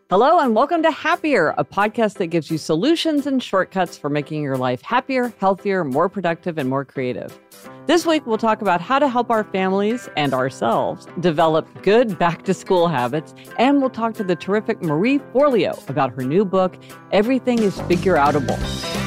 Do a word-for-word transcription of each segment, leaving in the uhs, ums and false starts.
Hello and welcome to Happier, a podcast that gives you solutions and shortcuts for making your life happier, healthier, more productive, and more creative. This week, we'll talk about how to help our families and ourselves develop good back-to-school habits, and we'll talk to the terrific Marie Forleo about her new book, Everything is Figure-Outable.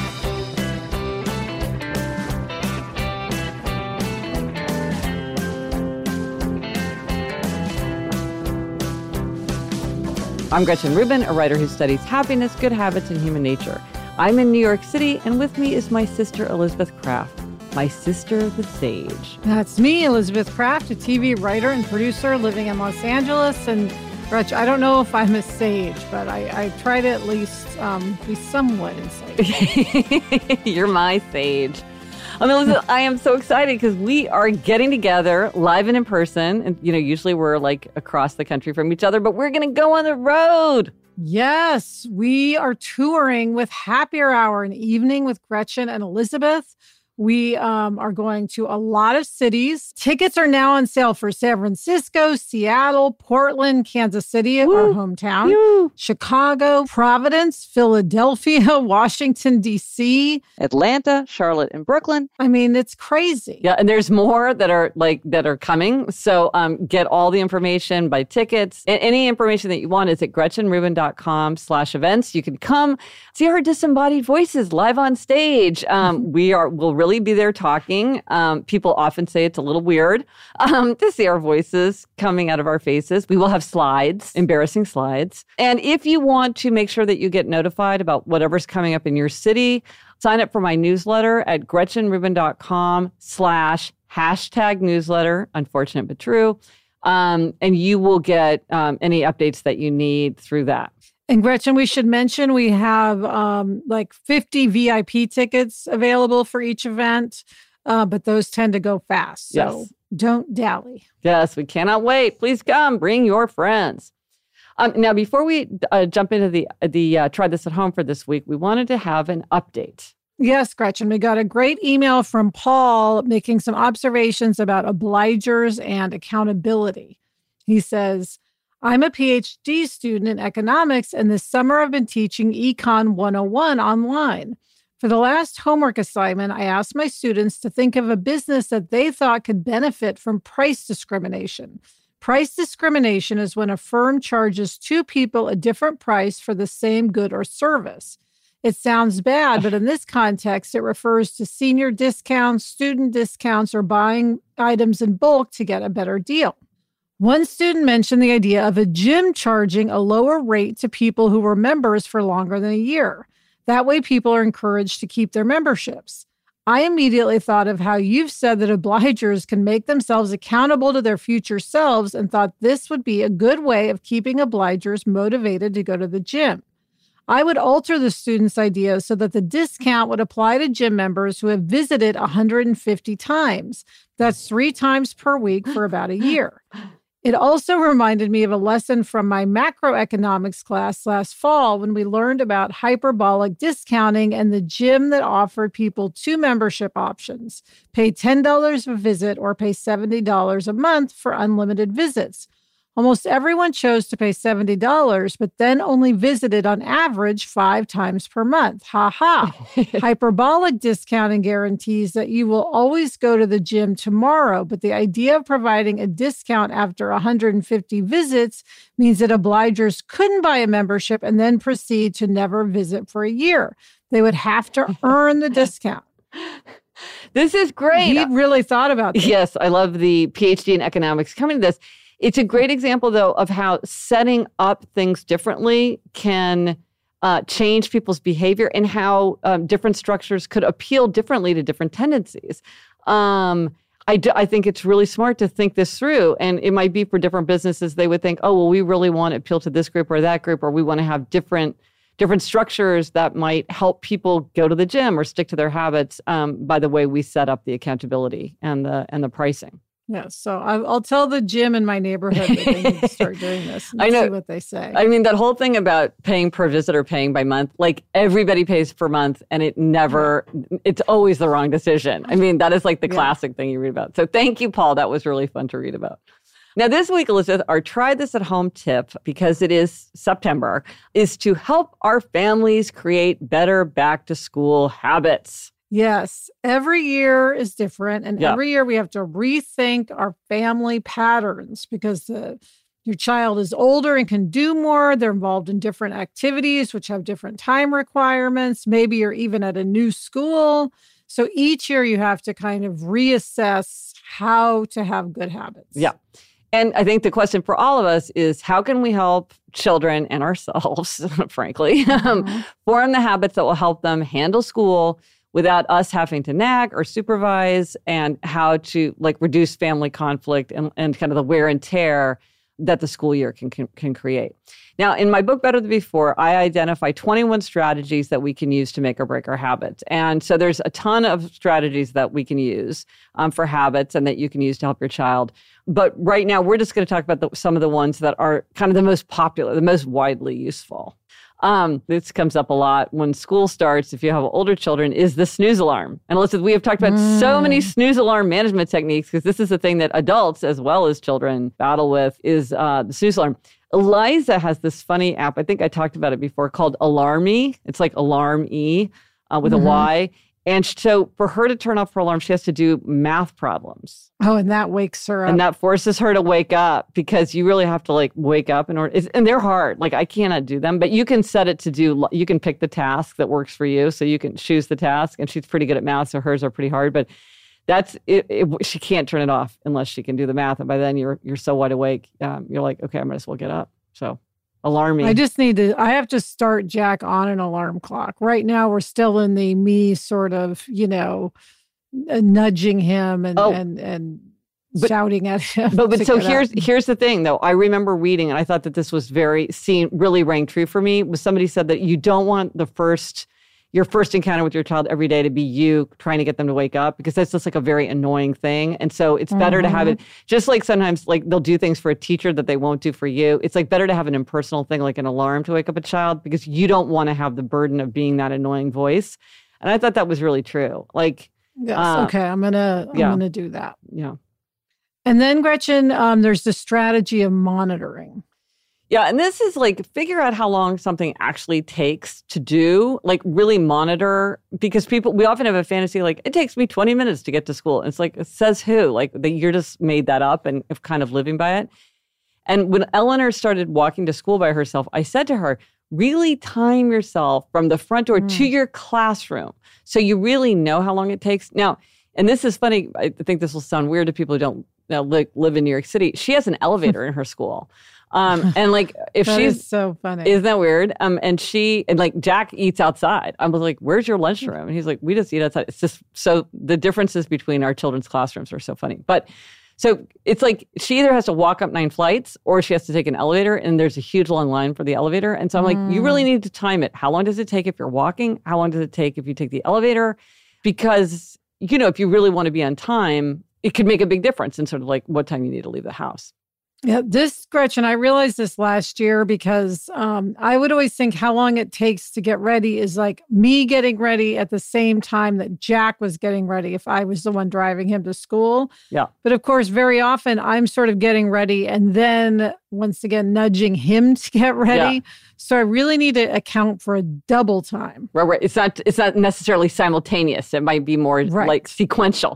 I'm Gretchen Rubin, a writer who studies happiness, good habits, and human nature. I'm in New York City, and with me is my sister, Elizabeth Craft, my sister, the sage. That's me, Elizabeth Craft, a T V writer and producer living in Los Angeles. And Gretchen, I don't know if I'm a sage, but I, I try to at least um, be somewhat insightful. You're my sage. I mean, Elizabeth, I am so excited because we are getting together live and in person. And, you know, usually we're like across the country from each other, but we're going to go on the road. Yes, we are touring with Happier Hour, an evening with Gretchen and Elizabeth. We um, are going to a lot of cities. Tickets are now on sale for San Francisco, Seattle, Portland, Kansas City, Woo. Our hometown, Woo. Chicago, Providence, Philadelphia, Washington, D C, Atlanta, Charlotte, and Brooklyn. I mean, it's crazy. Yeah, and there's more that are like that are coming. So um, get all the information, buy tickets. And any information that you want is at gretchenrubin.com slash events. You can come see our disembodied voices live on stage. Um, we are will really be there talking. Um, people often say it's a little weird um, to see our voices coming out of our faces. We will have slides, embarrassing slides. And if you want to make sure that you get notified about whatever's coming up in your city, sign up for my newsletter at gretchenrubin.com slash hashtag newsletter, unfortunate but true. Um, and you will get um, any updates that you need through that. And Gretchen, we should mention we have um, like fifty V I P tickets available for each event, uh, but those tend to go fast. So yes. Don't dally. Yes, we cannot wait. Please come. Bring your friends. Um, now, before we uh, jump into the, the uh, try this at home for this week, we wanted to have an update. Yes, Gretchen, we got a great email from Paul making some observations about obligers and accountability. He says, I'm a P H D student in economics, and this summer I've been teaching Econ one oh one online. For the last homework assignment, I asked my students to think of a business that they thought could benefit from price discrimination. Price discrimination is when a firm charges two people a different price for the same good or service. It sounds bad, but in this context, it refers to senior discounts, student discounts, or buying items in bulk to get a better deal. One student mentioned the idea of a gym charging a lower rate to people who were members for longer than a year. That way, people are encouraged to keep their memberships. I immediately thought of how you've said that obligers can make themselves accountable to their future selves and thought this would be a good way of keeping obligers motivated to go to the gym. I would alter the student's idea so that the discount would apply to gym members who have visited one hundred fifty times. That's three times per week for about a year. It also reminded me of a lesson from my macroeconomics class last fall when we learned about hyperbolic discounting and the gym that offered people two membership options, pay ten dollars a visit or pay seventy dollars a month for unlimited visits. Almost everyone chose to pay seventy dollars, but then only visited on average five times per month. Ha ha. Hyperbolic discounting guarantees that you will always go to the gym tomorrow, but the idea of providing a discount after one hundred fifty visits means that obligers couldn't buy a membership and then proceed to never visit for a year. They would have to earn the discount. This is great. He really thought about this. Yes, I love the P H D in economics coming to this. It's a great example, though, of how setting up things differently can uh, change people's behavior and how um, different structures could appeal differently to different tendencies. Um, I, do, I think it's really smart to think this through. And it might be for different businesses, they would think, oh, well, we really want to appeal to this group or that group, or we want to have different different structures that might help people go to the gym or stick to their habits um, by the way we set up the accountability and the and the pricing. Yeah, so I'll, I'll tell the gym in my neighborhood that they need to start doing this and I know. see what they say. I mean, that whole thing about paying per visit or paying by month, like everybody pays per month and it never, it's always the wrong decision. I mean, that is like the yeah. classic thing you read about. So thank you, Paul. That was really fun to read about. Now, this week, Elizabeth, our try this at home tip, because it is September, is to help our families create better back to school habits. Yes, every year is different. And Yeah. every year we have to rethink our family patterns because the your child is older and can do more. They're involved in different activities, which have different time requirements. Maybe you're even at a new school. So each year you have to kind of reassess how to have good habits. Yeah. And I think the question for all of us is how can we help children and ourselves, frankly, um, Mm-hmm. form the habits that will help them handle school without us having to nag or supervise, and how to like reduce family conflict and, and kind of the wear and tear that the school year can, can can create. Now, in my book, Better Than Before, I identify twenty-one strategies that we can use to make or break our habits. And so there's a ton of strategies that we can use um, for habits and that you can use to help your child. But right now, we're just going to talk about the, some of the ones that are kind of the most popular, the most widely useful. Um, this comes up a lot when school starts, if you have older children, is the snooze alarm. And Elizabeth, we have talked about mm. so many snooze alarm management techniques, because this is the thing that adults as well as children battle with, is uh, the snooze alarm. Eliza has this funny app, I think I talked about it before, called Alarm-E. It's like Alarm-E uh, with mm-hmm. a Y. And so for her to turn off her alarm, she has to do math problems. Oh, and that wakes her up. And that forces her to wake up, because you really have to like wake up in order. And they're hard. Like I cannot do them, but you can set it to do, you can pick the task that works for you. So you can choose the task, and she's pretty good at math. So hers are pretty hard, but that's it, it, she can't turn it off unless she can do the math. And by then you're, you're so wide awake. Um, you're like, okay, I might as well get up. So Alarm-E. I just need to, I have to start Jack on an alarm clock. Right now, we're still in the me sort of, you know, uh, nudging him and, oh, and, and but, shouting at him. But, but so here's, up. here's the thing though. I remember reading, and I thought that this was very, seen, really rang true for me, was somebody said that you don't want the first, your first encounter with your child every day to be you trying to get them to wake up, because that's just like a very annoying thing. And so it's better mm-hmm. to have it, just like sometimes like they'll do things for a teacher that they won't do for you. It's like better to have an impersonal thing like an alarm to wake up a child, because you don't want to have the burden of being that annoying voice. And I thought that was really true. Like, yes, uh, okay, I'm gonna I'm yeah. gonna do that. Yeah. And then Gretchen, um, there's the strategy of monitoring. Yeah, and this is like figure out how long something actually takes to do, like really monitor, because people, we often have a fantasy like, it takes me twenty minutes to get to school. And it's like, it says who? Like that you're just made that up and kind of living by it. And when Eleanor started walking to school by herself, I said to her, really time yourself from the front door mm. to your classroom, so you really know how long it takes. Now, and this is funny, I think this will sound weird to people who don't you know, live, live in New York City. She has an elevator in her school. Um, and like, if that she's is so funny, isn't that weird? Um, and she, and like Jack eats outside. I was like, where's your lunchroom? And he's like, we just eat outside. It's just, so the differences between our children's classrooms are so funny. But so it's like, she either has to walk up nine flights or she has to take an elevator, and there's a huge long line for the elevator. And so I'm mm. like, you really need to time it. How long does it take if you're walking? How long does it take if you take the elevator? Because, you know, if you really want to be on time, it could make a big difference in sort of like what time you need to leave the house. Yeah, this, Gretchen, I realized this last year because um, I would always think how long it takes to get ready is like me getting ready at the same time that Jack was getting ready if I was the one driving him to school. Yeah. But of course, very often I'm sort of getting ready and then once again, nudging him to get ready. Yeah. So I really need to account for a double time. Right, right. It's not, it's not necessarily simultaneous. It might be more right. like sequential.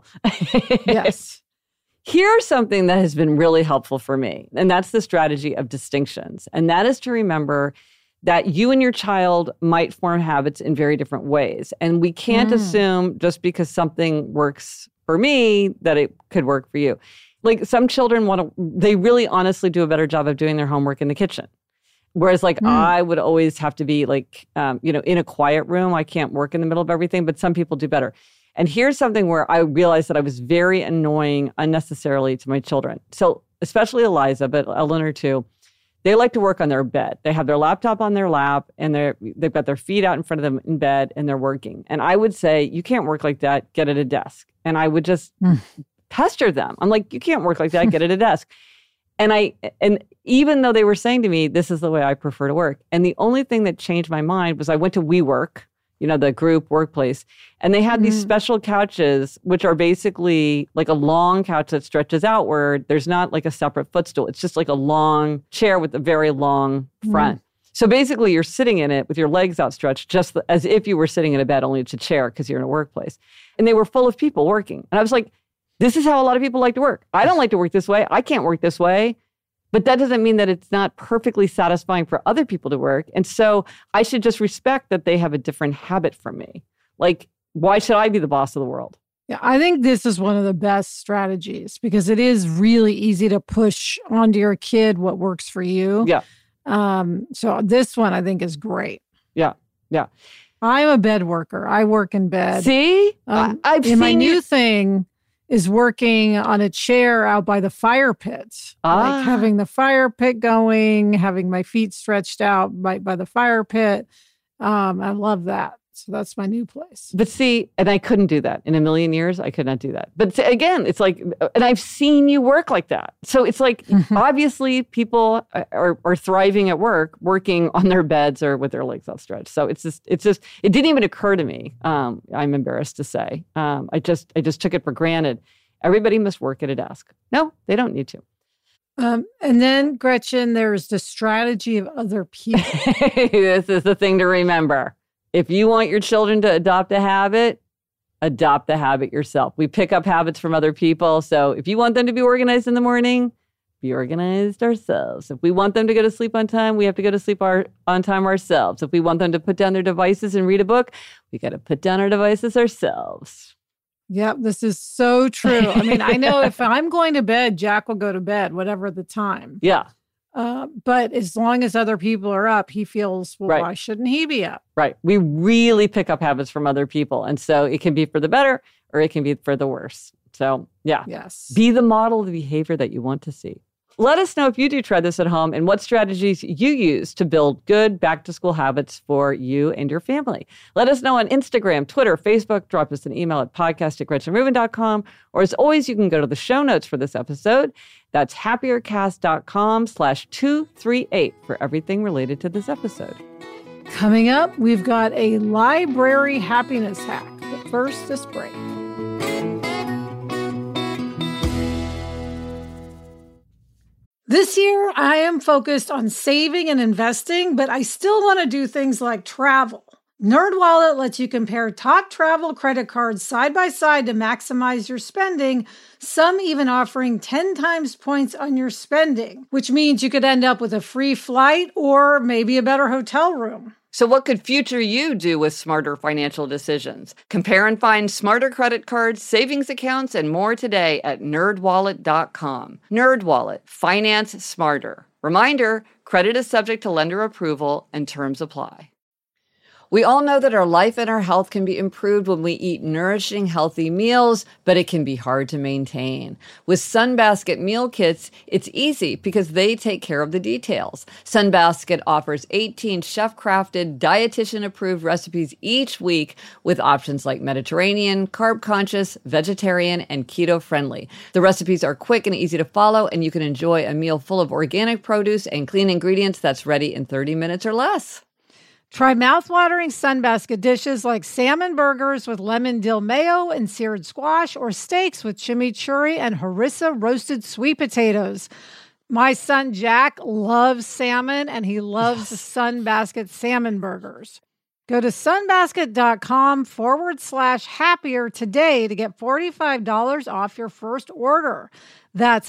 Yes. Here's something that has been really helpful for me, and that's the strategy of distinctions. And that is to remember that you and your child might form habits in very different ways. And we can't mm. assume just because something works for me that it could work for you. Like some children want to, they really honestly do a better job of doing their homework in the kitchen. Whereas like mm. I would always have to be like, um, you know, in a quiet room. I can't work in the middle of everything, but some people do better. And here's something where I realized that I was very annoying unnecessarily to my children. So especially Eliza, but Eleanor too, they like to work on their bed. They have their laptop on their lap and they're, they've got their feet out in front of them in bed and they're working. And I would say, you can't work like that, get at a desk. And I would just mm. pester them. I'm like, you can't work like that, get at a desk. And I, and even though they were saying to me, this is the way I prefer to work. And the only thing that changed my mind was I went to WeWork. you know, the group workplace. And they had mm-hmm. these special couches, which are basically like a long couch that stretches out where there's not like a separate footstool. It's just like a long chair with a very long front. Mm-hmm. So basically you're sitting in it with your legs outstretched, just as if you were sitting in a bed, only it's a chair because you're in a workplace. And they were full of people working. And I was like, this is how a lot of people like to work. I don't like to work this way. I can't work this way. But that doesn't mean that it's not perfectly satisfying for other people to work. And so I should just respect that they have a different habit from me. Like, why should I be the boss of the world? Yeah, I think this is one of the best strategies because it is really easy to push onto your kid what works for you. Yeah. Um, so this one I think is great. Yeah. Yeah. I'm a bed worker. I work in bed. See? Um, I've and seen my new you- thing is working on a chair out by the fire pit. Ah. Like having the fire pit going, having my feet stretched out by, by the fire pit. Um, I love that. So that's my new place. But see, and I couldn't do that. In a million years, I could not do that. But again, it's like, and I've seen you work like that. So it's like, obviously people are, are thriving at work, working on their beds or with their legs outstretched. So it's just, it's just, it didn't even occur to me. Um, I'm embarrassed to say. Um, I just, I just took it for granted. Everybody must work at a desk. No, they don't need to. Um, and then, Gretchen, there's the strategy of other people. This is the thing to remember. If you want your children to adopt a habit, adopt the habit yourself. We pick up habits from other people. So if you want them to be organized in the morning, be organized ourselves. If we want them to go to sleep on time, we have to go to sleep our, on time ourselves. If we want them to put down their devices and read a book, we got to put down our devices ourselves. Yep, this is so true. I mean, I know if I'm going to bed, Jack will go to bed, whatever the time. Yeah. Uh, but as long as other people are up, he feels, well, right. why shouldn't he be up? Right. We really pick up habits from other people. And so it can be for the better or it can be for the worse. So yeah. Yes. Be the model of the behavior that you want to see. Let us know if you do try this at home and what strategies you use to build good back-to-school habits for you and your family. Let us know on Instagram, Twitter, Facebook. Drop us an email at podcast at gretchen rubin dot com. Or as always, you can go to the show notes for this episode. That's happiercast.com slash 238 for everything related to this episode. Coming up, we've got a library happiness hack. But first, this break. This year, I am focused on saving and investing, but I still want to do things like travel. NerdWallet lets you compare top travel credit cards side by side to maximize your spending, some even offering ten times points on your spending, which means you could end up with a free flight or maybe a better hotel room. So what could future you do with smarter financial decisions? Compare and find smarter credit cards, savings accounts, and more today at nerd wallet dot com. NerdWallet. Finance smarter. Reminder, credit is subject to lender approval and terms apply. We all know that our life and our health can be improved when we eat nourishing, healthy meals, but it can be hard to maintain. With Sunbasket meal kits, it's easy because they take care of the details. Sunbasket offers eighteen chef-crafted, dietitian-approved recipes each week with options like Mediterranean, carb-conscious, vegetarian, and keto-friendly. The recipes are quick and easy to follow, and you can enjoy a meal full of organic produce and clean ingredients that's ready in thirty minutes or less. Try mouthwatering Sunbasket dishes like salmon burgers with lemon dill mayo and seared squash, or steaks with chimichurri and harissa roasted sweet potatoes. My son Jack loves salmon, and he loves yes. Sunbasket salmon burgers. Go to sunbasket.com forward slash happier today to get forty-five dollars off your first order. That's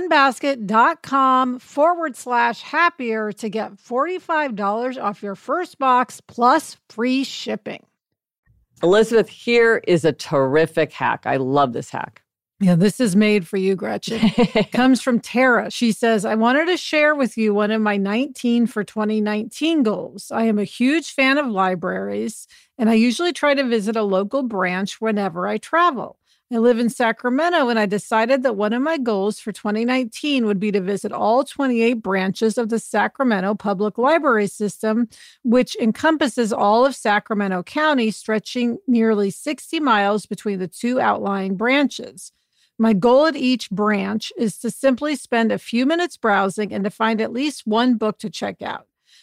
sunbasket.com forward slash happier to get forty-five dollars off your first box plus free shipping. Elizabeth, here is a terrific hack. I love this hack. Yeah, this is made for you, Gretchen. Comes from Tara. She says, I wanted to share with you one of my nineteen for twenty nineteen goals. I am a huge fan of libraries, and I usually try to visit a local branch whenever I travel. I live in Sacramento, and I decided that one of my goals for twenty nineteen would be to visit all twenty-eight branches of the Sacramento Public Library System, which encompasses all of Sacramento County, stretching nearly sixty miles between the two outlying branches. My goal at each branch is to simply spend a few minutes browsing and to find at least one book to check out.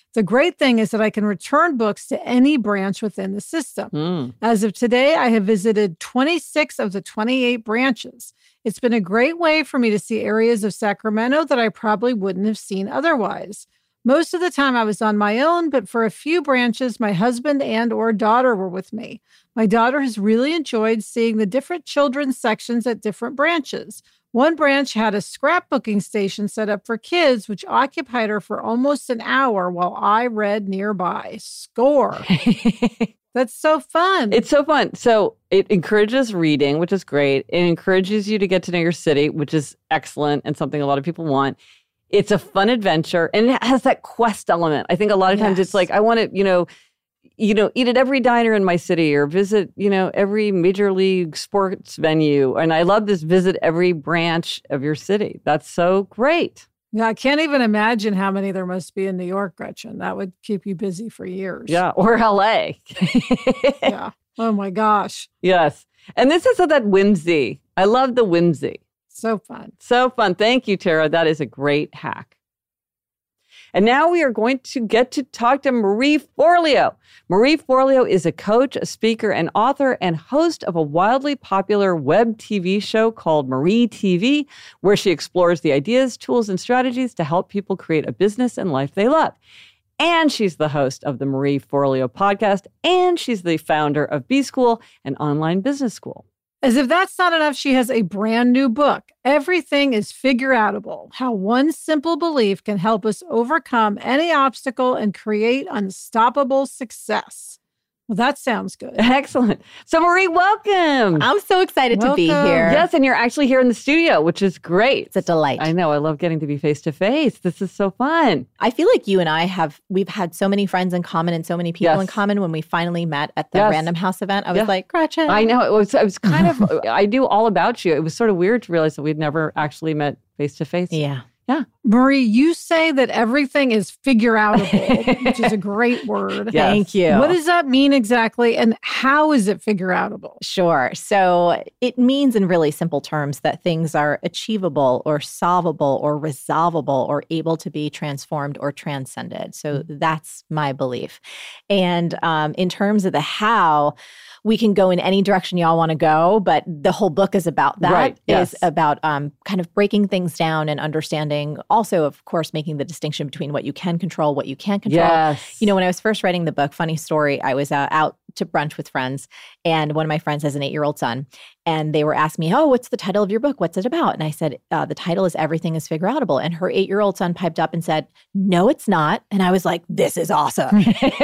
The great thing is that I can return books to any branch within the system. Mm. As of today, I have visited twenty-six of the twenty-eight branches. It's been a great way for me to see areas of Sacramento that I probably wouldn't have seen otherwise. Most of the time I was on my own, but for a few branches, my husband and or daughter were with me. My daughter has really enjoyed seeing the different children's sections at different branches. One branch had a scrapbooking station set up for kids, which occupied her for almost an hour while I read nearby. Score. That's so fun. It's so fun. So it encourages reading, which is great. It encourages you to get to know your city, which is excellent and something a lot of people want. It's a fun adventure, and it has that quest element. I think a lot of times Yes. it's like, I want to, you know, you know, eat at every diner in my city or visit, you know, every major league sports venue. And I love this visit every branch of your city. That's so great. Yeah, I can't even imagine how many there must be in New York, Gretchen. That would keep you busy for years. Yeah. Or L A. Yeah. Oh my gosh. Yes. And this is that whimsy. I love the whimsy. So fun. So fun. Thank you, Tara. That is a great hack. And now we are going to get to talk to Marie Forleo. Marie Forleo is a coach, a speaker, and author, and host of a wildly popular web T V show called Marie T V, where she explores the ideas, tools, and strategies to help people create a business and life they love. And she's the host of the Marie Forleo podcast, and she's the founder of B School, an online business school. As if that's not enough, she has a brand new book. Everything is Figure-Outable: How One Simple Belief Can Help Us Overcome Any Obstacle and Create Unstoppable Success. Well, that sounds good. Excellent. So, Marie, welcome. I'm so excited to be Welcome. here. Yes, and you're actually here in the studio, which is great. It's a delight. I know. I love getting to be face to face. This is so fun. I feel like you and I have, we've had so many friends in common and so many people Yes. in common when we finally met at the Yes. Random House event. I was Yeah. like, Gretchen. I know. It was, I was kind of, I knew all about you. It was sort of weird to realize that we'd never actually met face to face. Yeah. Marie, you say that everything is figure-outable, which is a great word. Yes. Thank you. What does that mean exactly, and how is it figure-outable? Sure. So it means in really simple terms that things are achievable or solvable or resolvable or able to be transformed or transcended. So that's my belief. And um, in terms of the how, we can go in any direction y'all want to go, but the whole book is about that. Right, yes. Is about um, kind of breaking things down and understanding, also, of course, making the distinction between what you can control, what you can't control. Yes. You know, when I was first writing the book, funny story, I was uh, out to brunch with friends, and one of my friends has an eight-year-old son, and they were asking me, oh, what's the title of your book? What's it about? And I said, uh, the title is Everything is Figure-Outable. And her eight-year-old son piped up and said, no, it's not. And I was like, this is awesome.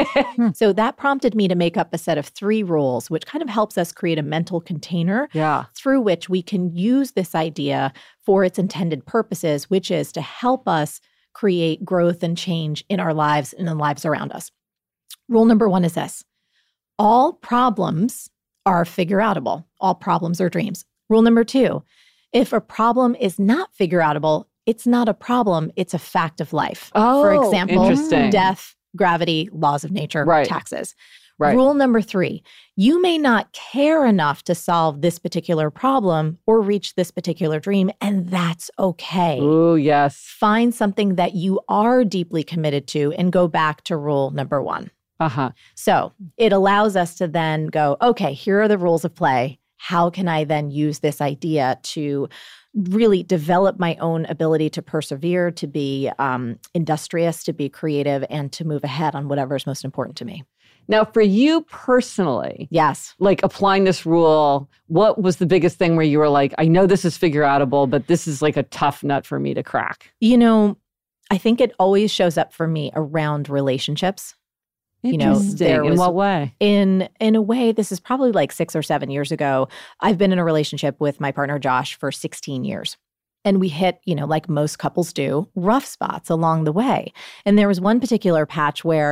So that prompted me to make up a set of three rules, which kind of helps us create a mental container Yeah. through which we can use this idea for its intended purposes, which is to help us create growth and change in our lives and in the lives around us. Rule number one is this: all problems are figure-outable. All problems are dreams. Rule number two: if a problem is not figure-outable, it's not a problem, it's a fact of life. Oh, For example, interesting. death, gravity, laws of nature, Right. taxes. Right. Rule number three: you may not care enough to solve this particular problem or reach this particular dream, and that's okay. Ooh, yes. Find something that you are deeply committed to and go back to rule number one. Uh-huh. So it allows us to then go, okay, here are the rules of play. How can I then use this idea to really develop my own ability to persevere, to be um, industrious, to be creative, and to move ahead on whatever is most important to me? Now, for you personally, Yes. like applying this rule, what was the biggest thing where you were like, I know this is figure-outable, but this is like a tough nut for me to crack? You know, I think it always shows up for me around relationships. You know, Interesting. there In was- what way? In in a way, this is probably like six or seven years ago. I've been in a relationship with my partner, Josh, for sixteen years. And we hit, you know, like most couples do, rough spots along the way. And there was one particular patch where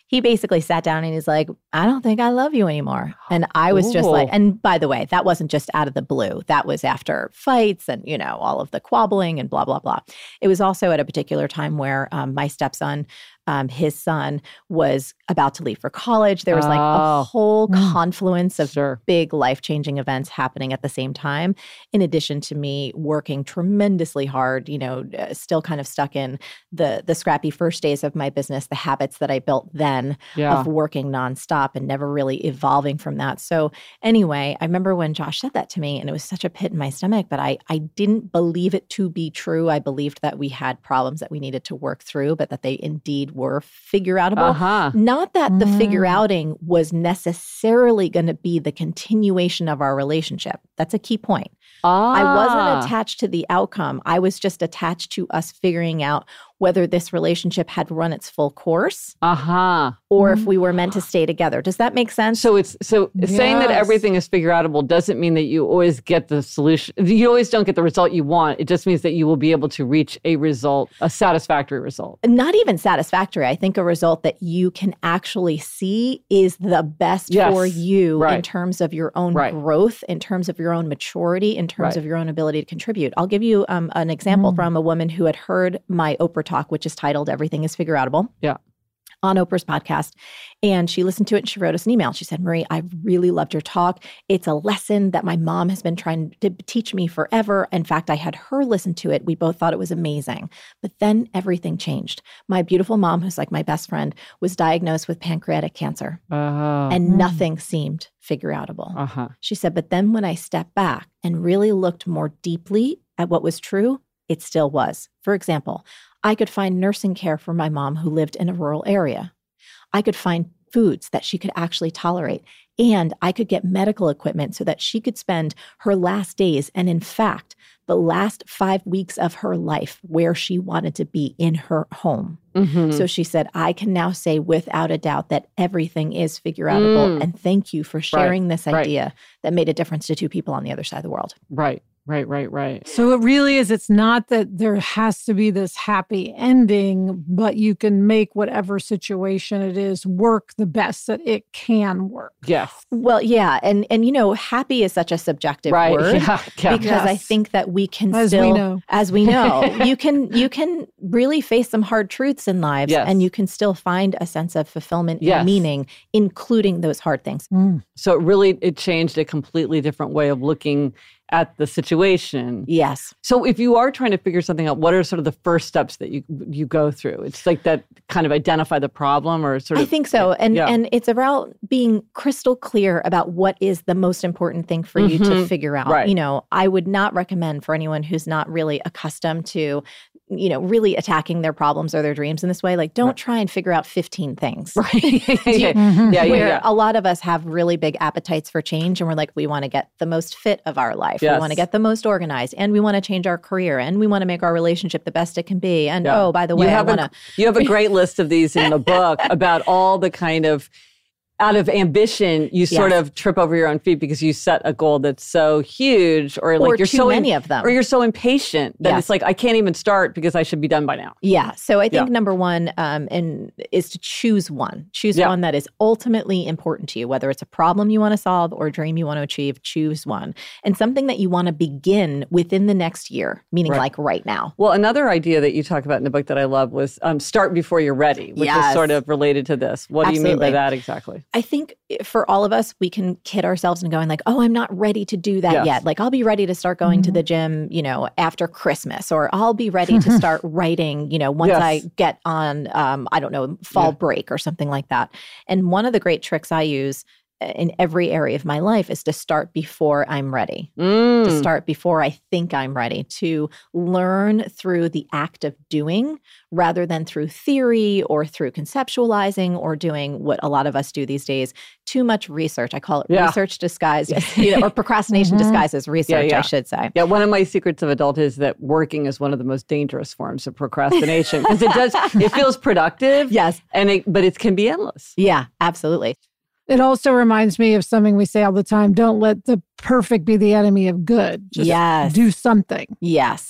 he basically sat down and he's like, I don't think I love you anymore. And I was just Ooh. like, and by the way, that wasn't just out of the blue. That was after fights and, you know, all of the quabbling and blah, blah, blah. It was also at a particular time where um, my stepson, um, his son was about to leave for college. There was like Oh. a whole Mm. confluence of Sure. big life-changing events happening at the same time, in addition to me working tremendously hard, you know, uh, still kind of stuck in the the scrappy first days of my business, the habits that I built then Yeah. of working nonstop and never really evolving from that. So anyway, I remember when Josh said that to me, and it was such a pit in my stomach, but I I didn't believe it to be true. I believed that we had problems that we needed to work through, but that they indeed were figure outable. Uh-huh. Not that the figure Mm. outing was necessarily going to be the continuation of our relationship. That's a key point. Ah. I wasn't attached to the outcome. I was just attached to us figuring out whether this relationship had run its full course Uh-huh. or if we were meant to stay together. Does that make sense? So it's so saying that Yes. everything is figure outable doesn't mean that you always get the solution. You always don't get the result you want. It just means that you will be able to reach a result, a satisfactory result. Not even satisfactory. I think a result that you can actually see is the best Yes. for you in Right. terms of your own Right. growth, in terms of your own maturity, in terms Right. of your own ability to contribute. I'll give you um, an example Mm. from a woman who had heard my Oprah talk, which is titled Everything is Figure Outable. Yeah. On Oprah's podcast. And she listened to it and she wrote us an email. She said, Marie, I really loved your talk. It's a lesson that my mom has been trying to teach me forever. In fact, I had her listen to it. We both thought it was amazing. But then everything changed. My beautiful mom, who's like my best friend, was diagnosed with pancreatic cancer. Uh, And Mm. nothing seemed figure outable. uh-huh. She said, but then when I stepped back and really looked more deeply at what was true, it still was. For example, I could find nursing care for my mom who lived in a rural area. I could find foods that she could actually tolerate. And I could get medical equipment so that she could spend her last days, and in fact, the last five weeks of her life where she wanted to be in her home. Mhm. So she said, I can now say without a doubt that everything is figure outable. Mm. And thank you for sharing this right. idea that made a difference to two people on the other side of the world. Right, right, right, right. So it really is, it's not that there has to be this happy ending, but you can make whatever situation it is work the best that it can work. Yes. Well, yeah. And, and you know, happy is such a subjective Right. word. Yeah. yeah. Because I Yes. think that we can As still, we know. as we know, you can you can really face some hard truths in lives, Yes. and you can still find a sense of fulfillment Yes. and meaning, including those hard things. Mm. So it really, it changed a completely different way of looking at the situation. Yes. So if you are trying to figure something out, what are sort of the first steps that you you go through? It's like that kind of identify the problem or sort of. I think so. And yeah. and it's about being crystal clear about what is the most important thing for you to Mhm. figure out. Right. You know, I would not recommend for anyone who's not really accustomed to, you know, really attacking their problems or their dreams in this way, like don't Right. try and figure out fifteen things. Right. yeah, Mhm. yeah, Where yeah. a lot of us have really big appetites for change, and we're like, we want to get the most fit of our life. Yes. We want to get the most organized, and we want to change our career, and we want to make our relationship the best it can be. And Yeah. oh, by the You way, I have a- want to. You have a great list of these in the book about all the kind of, out of ambition, you sort Yes. of trip over your own feet because you set a goal that's so huge, or like Or you're too so many of them. or you're so impatient that Yes. it's like I can't even start because I should be done by now. Yeah. So I think Yeah. number one um, and is to choose one. Choose Yeah. one that is ultimately important to you, whether it's a problem you want to solve or a dream you want to achieve. Choose one, and something that you want to begin within the next year, meaning Right. like right now. Well, another idea that you talk about in the book that I love was um, start before you're ready, which is Yes. sort of related to this. What do you mean by Absolutely. that exactly? I think for all of us, we can kid ourselves and going like, oh, I'm not ready to do that Yes. yet. Like I'll be ready to start going to Mhm. the gym, you know, after Christmas, or I'll be ready to start writing, you know, once Yes. I get on, um, I don't know, fall Yeah. break or something like that. And one of the great tricks I use in every area of my life is to start before I'm ready. Mm. To start before I think I'm ready, to learn through the act of doing rather than through theory or through conceptualizing or doing what a lot of us do these days, too much research. I call it Yeah. research disguised, as, you know, or procrastination Mhm. disguised as research, yeah. I should say. Yeah, one of my secrets of adult is that working is one of the most dangerous forms of procrastination because it does it feels productive, Yes. and it, but it can be endless. Yeah, absolutely. It also reminds me of something we say all the time: don't let the perfect be the enemy of good. Just Yes. do something. Yes.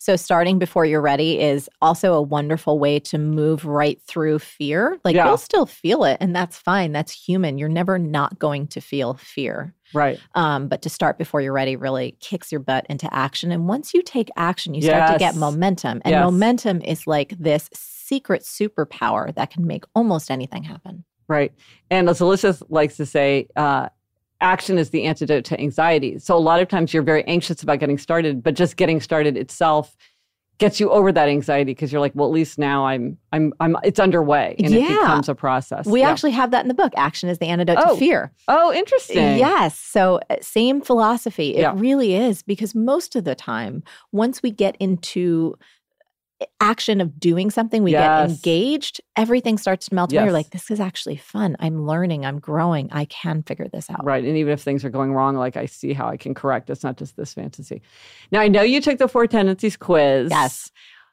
So starting before you're ready is also a wonderful way to move right through fear. Like Yeah. you'll still feel it, and that's fine. That's human. You're never not going to feel fear. Right. Um, but to start before you're ready really kicks your butt into action. And once you take action, you start to get Yes. momentum. And Yes. momentum is like this secret superpower that can make almost anything happen. Right. And as Elizabeth likes to say, uh, action is the antidote to anxiety. So a lot of times you're very anxious about getting started, but just getting started itself gets you over that anxiety because you're like, well, at least now I'm, I'm, I'm, it's underway and Yeah. it becomes a process. We Yeah. actually have that in the book. Action is the antidote Oh. to fear. Oh, interesting. Yes. So uh, same philosophy. It Yeah. really is, because most of the time, once we get into action of doing something, we Yes. get engaged, everything starts to melt away. Yes. You're like, this is actually fun. I'm learning. I'm growing. I can figure this out. Right. And even if things are going wrong, like I see how I can correct. It's not just this fantasy. Now, I know you took the Four Tendencies quiz. Yes.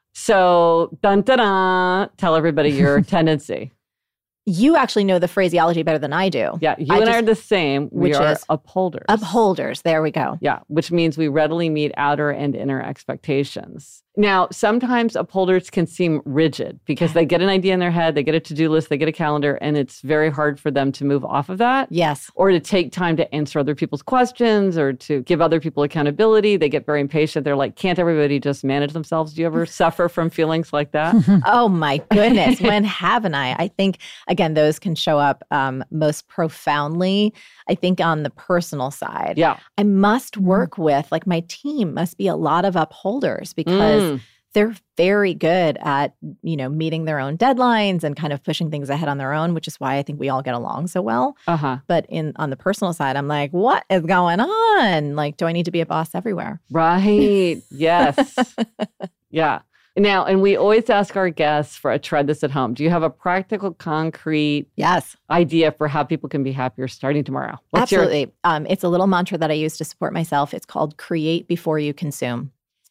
So, dun dun dun, tell everybody your tendency. You actually know the phraseology better than I do. Yeah. You I and I just- are the same. We which are is- upholders. Upholders. There we go. Yeah. Which means we readily meet outer and inner expectations. Now, sometimes upholders can seem rigid because they get an idea in their head, they get a to-do list, they get a calendar, and it's very hard for them to move off of that. Yes. Or to take time to answer other people's questions or to give other people accountability. They get very impatient. They're like, can't everybody just manage themselves? Do you ever suffer from feelings like that? Oh my goodness. When haven't I? I think, again, those can show up um, most profoundly, I think, on the personal side. Yeah. I must work with, like, my team must be a lot of upholders because Mm. they're very good at, you know, meeting their own deadlines and kind of pushing things ahead on their own, which is why I think we all get along so well. Uh-huh. But in on the personal side, I'm like, what is going on? Like, do I need to be a boss everywhere? Right. Yes. Yeah. Now, and we always ask our guests for a try this at home. Do you have a practical, concrete Yes, idea for how people can be happier starting tomorrow? What's your- absolutely. Um, it's a little mantra that I use to support myself. It's called create before you consume.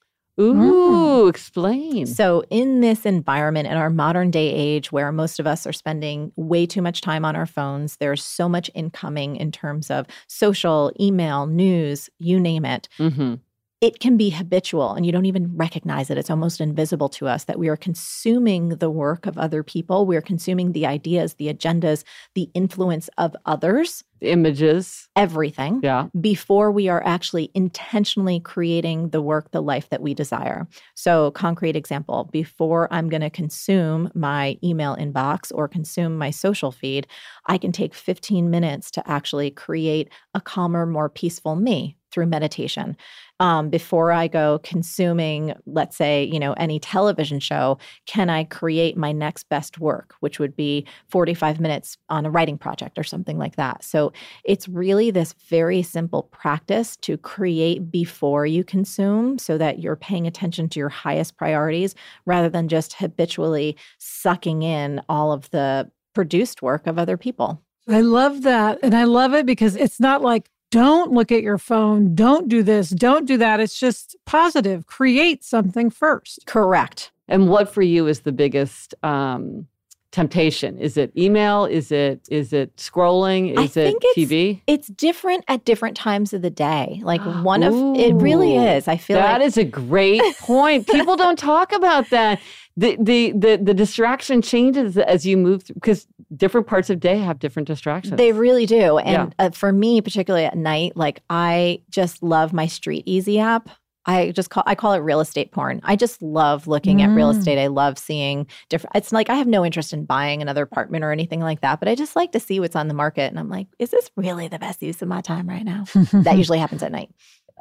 Ooh, explain. So in this environment, in our modern day age where most of us are spending way too much time on our phones, there's so much incoming in terms of social, email, news, you name it. Mm-hmm. It can be habitual and you don't even recognize it. It's almost invisible to us that we are consuming the work of other people. We're consuming the ideas, the agendas, the influence of others, Images. everything, Yeah. before we are actually intentionally creating the work, the life that we desire. So, concrete example, before I'm going to consume my email inbox or consume my social feed, I can take fifteen minutes to actually create a calmer, more peaceful me through meditation. Um, before I go consuming, let's say, you know, any television show, can I create my next best work, which would be forty-five minutes on a writing project or something like that. So it's really this very simple practice to create before you consume so that you're paying attention to your highest priorities rather than just habitually sucking in all of the produced work of other people. I love that. And I love it because it's not like, don't look at your phone, don't do this, don't do that. It's just positive. Create something first. Correct. And what for you is the biggest um, temptation? Is it email? Is it is it scrolling? I Is it think it's- T V? It's different at different times of the day. Like one of, it really Ooh, is. I feel that like is a great point. People don't talk about that. The, the the the distraction changes as you move through because different parts of day have different distractions. they really do. And Yeah. uh, for me, particularly at night, like I just love my Street Easy app. I just call I call it real estate porn. I just love looking at real Mm. estate. I love seeing different. It's like I have no interest in buying another apartment or anything like that, but I just like to see what's on the market. And I'm like, is this really the best use of my time right now? That usually happens at night.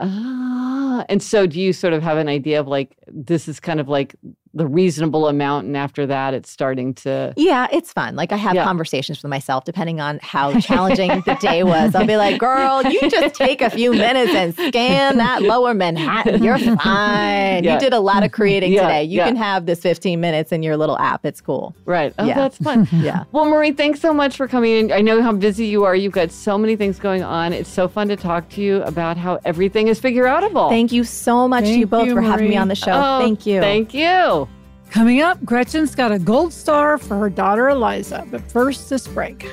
Ah, and so do you sort of have an idea of like this is kind of like the reasonable amount, and after that, it's starting to Yeah, it's fun. Like I have Yeah. conversations with myself depending on how challenging the day was. I'll be like, girl, you just take a few minutes and scan that lower Manhattan. You're fine. Yeah. You did a lot of creating Yeah, today. You yeah. can have this fifteen minutes in your little app. It's cool. right. Oh, Yeah. that's fun. Yeah. Well, Marie, thanks so much for coming in. I know how busy you are. You've got so many things going on. It's so fun to talk to you about how everything is figure outable. Thank you so much to you Thank both you, for having me Marie. on the show. Oh, Thank you. Thank you. Coming up, Gretchen's got a gold star for her daughter Eliza. But first, this break.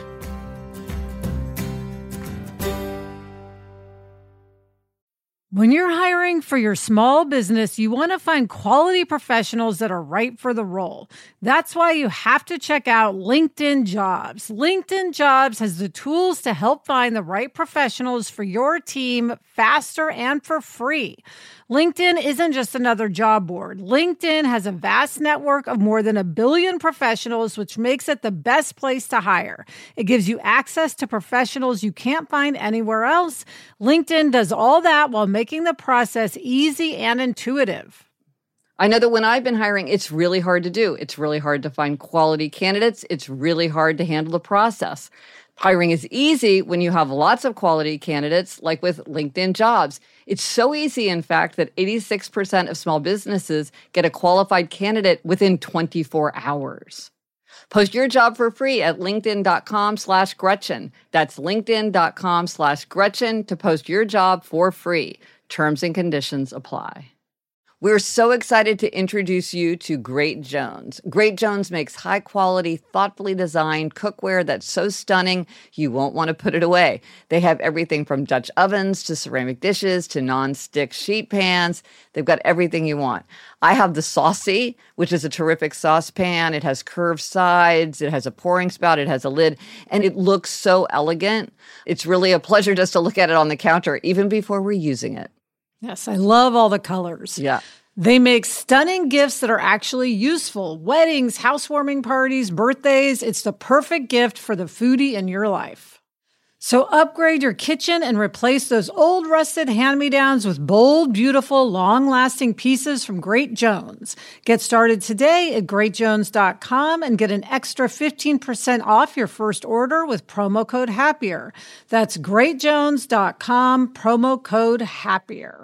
When you're hiring for your small business, you want to find quality professionals that are right for the role. That's why you have to check out LinkedIn Jobs. LinkedIn Jobs has the tools to help find the right professionals for your team faster and for free. LinkedIn isn't just another job board. LinkedIn has a vast network of more than a billion professionals, which makes it the best place to hire. It gives you access to professionals you can't find anywhere else. LinkedIn does all that while making the process easy and intuitive. I know that when I've been hiring, it's really hard to do. It's really hard to find quality candidates. It's really hard to handle the process. Hiring is easy when you have lots of quality candidates, like with LinkedIn Jobs. It's so easy, in fact, that eighty-six percent of small businesses get a qualified candidate within twenty-four hours. Post your job for free at linkedin.com slash Gretchen. That's linkedin.com slash Gretchen to post your job for free. Terms and conditions apply. We're so excited to introduce you to Great Jones. Great Jones makes high-quality, thoughtfully designed cookware that's so stunning you won't want to put it away. They have everything from Dutch ovens to ceramic dishes to non-stick sheet pans. They've got everything you want. I have the Saucy, which is a terrific saucepan. It has curved sides. It has a pouring spout. It has a lid. And it looks so elegant. It's really a pleasure just to look at it on the counter, even before we're using it. Yes, I love all the colors. Yeah. They make stunning gifts that are actually useful. Weddings, housewarming parties, birthdays. It's the perfect gift for the foodie in your life. So upgrade your kitchen and replace those old rusted hand-me-downs with bold, beautiful, long-lasting pieces from Great Jones. Get started today at great jones dot com and get an extra fifteen percent off your first order with promo code HAPPIER. That's great jones dot com, promo code HAPPIER.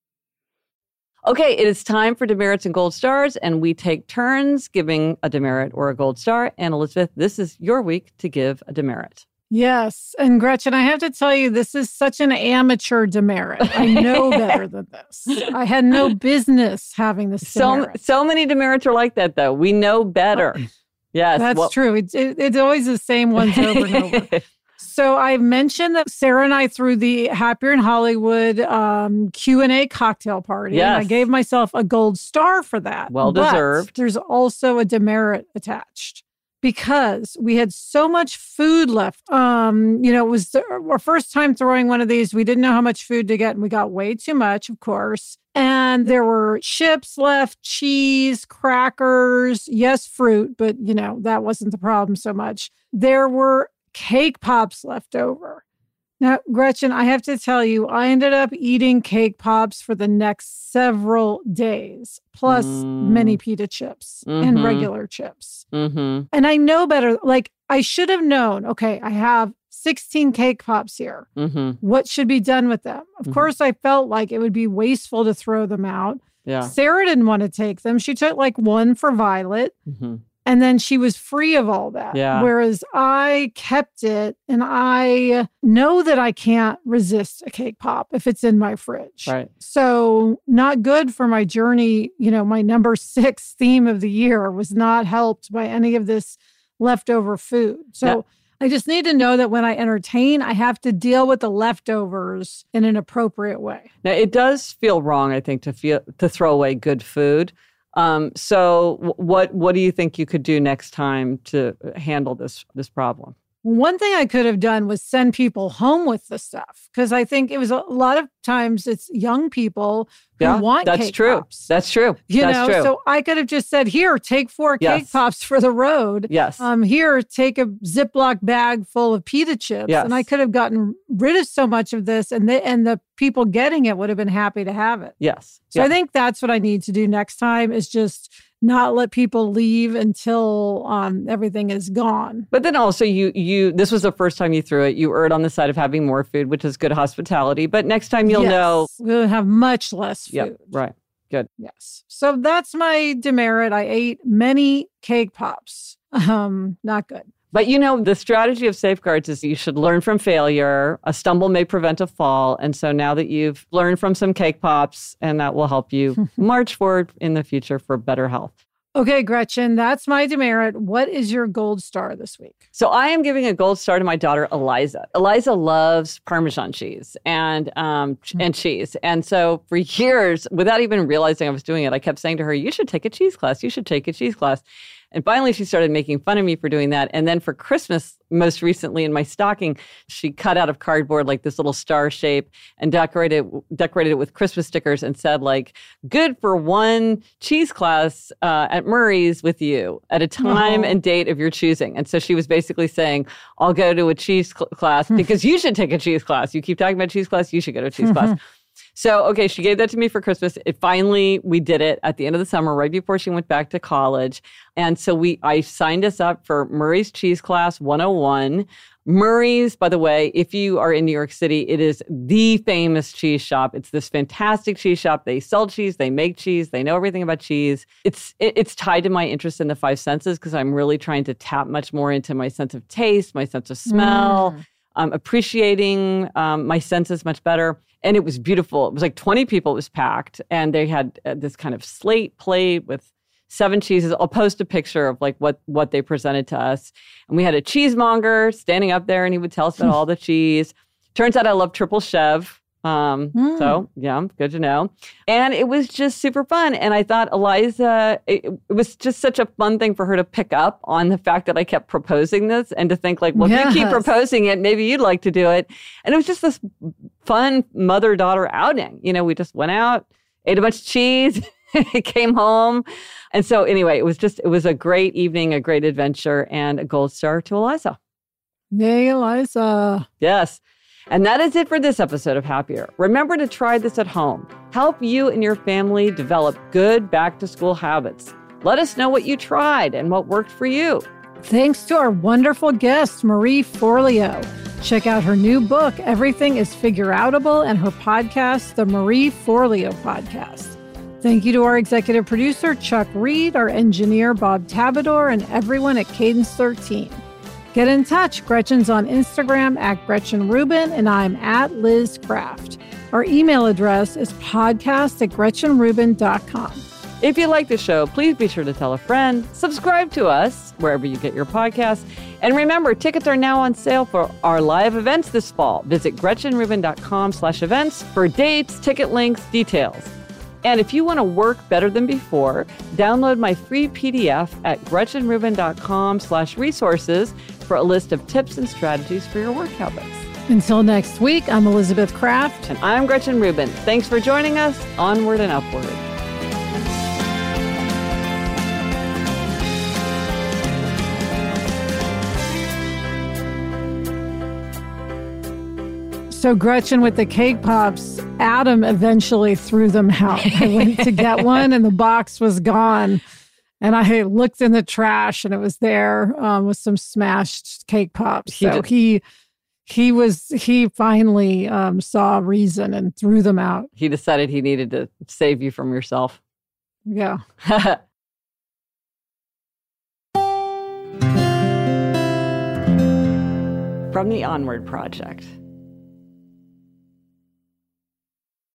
Okay, it is time for demerits and gold stars, and we take turns giving a demerit or a gold star. And Elizabeth, this is your week to give a demerit. Yes. And Gretchen, I have to tell you, this is such an amateur demerit. I know better than this. I had no business having this demerit. So, so many demerits are like that, though. We know better. Yes. That's well, true. It's, it, it's always the same ones over and over. So I mentioned that Sarah and I threw the Happier in Hollywood um, Q and A cocktail party. Yes. And I gave myself a gold star for that. Well But deserved. there's also a demerit attached because we had so much food left. Um, you know, it was the, our first time throwing one of these. We didn't know how much food to get, and we got way too much, of course. And there were chips left, cheese, crackers, yes, fruit, but, you know, that wasn't the problem so much. There were cake pops left over. Now, Gretchen, I have to tell you, I ended up eating cake pops for the next several days, plus Mm. mini pita chips Mhm. and regular chips. Mm-hmm. And I know better. Like, I should have known, okay, I have sixteen cake pops here. Mm-hmm. What should be done with them? Of Mhm. course, I felt like it would be wasteful to throw them out. Yeah. Sarah didn't want to take them. She took like one for Violet. Mm-hmm. And then she was free of all that. Yeah. Whereas I kept it, and I know that I can't resist a cake pop if it's in my fridge. Right. So not good for my journey. You know, my number six theme of the year was not helped by any of this leftover food. So Yeah. I just need to know that when I entertain, I have to deal with the leftovers in an appropriate way. Now, it does feel wrong, I think, to feel to throw away good food. Um, so w- what what do you think you could do next time to handle this this problem? One thing I could have done was send people home with the stuff, because I think it was a lot of times it's young people who Yeah, want that's cake true. pops. That's true. You that's know, true. so I could have just said, here, take four cake Yes. pops for the road. yes. Um, here, take a Ziploc bag full of pita chips. Yes. And I could have gotten rid of so much of this, and the, and the people getting it would have been happy to have it. yes. So yeah. I think that's what I need to do next time, is just not let people leave until um, everything is gone. But then also you you this was the first time you threw it. You erred on the side of having more food, which is good hospitality. But next time you'll Yes, know. we'll have much less food. Yep. Right. Good. Yes. So that's my demerit. I ate many cake pops. Um, not good. But you know, the strategy of safeguards is you should learn from failure. A stumble may prevent a fall. And so now that you've learned from some cake pops, and that will help you march forward in the future for better health. Okay, Gretchen, that's my demerit. What is your gold star this week? So I am giving a gold star to my daughter, Eliza. Eliza loves Parmesan cheese and um, mm-hmm. and cheese. And so for years, without even realizing I was doing it, I kept saying to her, you should take a cheese class. You should take a cheese class. And finally, she started making fun of me for doing that. And then for Christmas, most recently in my stocking, she cut out of cardboard like this little star shape and decorated decorated it with Christmas stickers and said like, good for one cheese class uh, at Murray's with you at a time oh. and date of your choosing. And so she was basically saying, I'll go to a cheese cl- class because you should take a cheese class. You keep talking about cheese class, you should go to a cheese class. So, okay, she gave that to me for Christmas. It finally, we did it at the end of the summer, right before she went back to college. And so we, I signed us up for Murray's Cheese Class one oh one. Murray's, by the way, if you are in New York City, it is the famous cheese shop. It's this fantastic cheese shop. They sell cheese, they make cheese, they know everything about cheese. It's it, it's tied to my interest in the five senses because I'm really trying to tap much more into my sense of taste, my sense of smell, mm. um, appreciating um, my senses much better. And it was beautiful. It was like twenty people. It was packed. And they had uh, this kind of slate plate with seven cheeses. I'll post a picture of like what, what they presented to us. And we had a cheesemonger standing up there and he would tell us about all the cheese. Turns out I love triple chev. Um, mm. So, yeah, good to know. And it was just super fun. And I thought Eliza, it, it was just such a fun thing for her to pick up on the fact that I kept proposing this and to think like, well, yes. if you keep proposing it, maybe you'd like to do it. And it was just this fun mother-daughter outing. You know, we just went out, ate a bunch of cheese, came home. And so anyway, it was just, it was a great evening, a great adventure, and a gold star to Eliza. Yay, Eliza. Yes. And that is it for this episode of Happier. Remember to try this at home. Help you and your family develop good back-to-school habits. Let us know what you tried and what worked for you. Thanks to our wonderful guest, Marie Forleo. Check out her new book, Everything is Figureoutable, and her podcast, The Marie Forleo Podcast. Thank you to our executive producer, Chuck Reed, our engineer, Bob Tabador, and everyone at Cadence thirteen. Get in touch. Gretchen's on Instagram at Gretchen Rubin, and I'm at Liz Craft. Our email address is podcast at gretchen rubin dot com. If you like the show, please be sure to tell a friend. Subscribe to us wherever you get your podcasts. And remember, tickets are now on sale for our live events this fall. Visit gretchen rubin dot com slash events for dates, ticket links, details. And if you want to work better than before, download my free P D F at gretchen rubin dot com slash resources for a list of tips and strategies for your work habits. Until next week, I'm Elizabeth Craft. And I'm Gretchen Rubin. Thanks for joining us. Onward and upward. So Gretchen, with the cake pops, Adam eventually threw them out. I went to get one and the box was gone. And I looked in the trash and it was there um, with some smashed cake pops. He so did. he he was he finally um, saw reason and threw them out. He decided he needed to save you from yourself. Yeah. From the Onward Project.